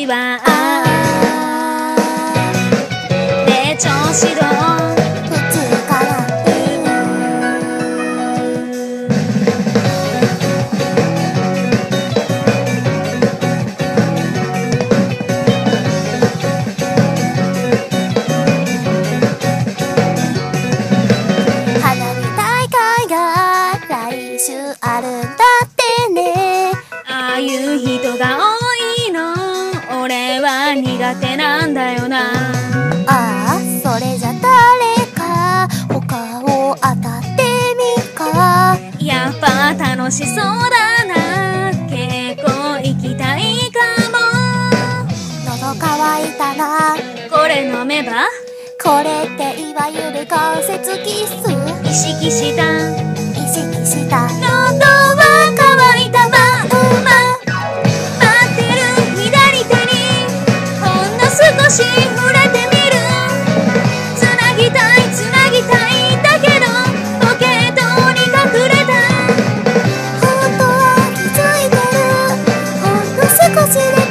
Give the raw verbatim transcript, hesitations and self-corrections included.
次はで調子どう普通から花火大会が来週あるんだってね。 ああいう人が多いの俺は苦手なんだよな。 ああそれじゃ誰か他を当たってみか。 やっぱ楽しそうだな。結構行きたいかも。 喉乾いたな。 これ飲めばこれっていわゆる関節キス。 意識した意識した喉は乾いたまんま待ってる左手にほんの少し触れてみる。つなぎたいつなぎたいだけどポケットに隠れた。 本当は気づいてるほんの少しで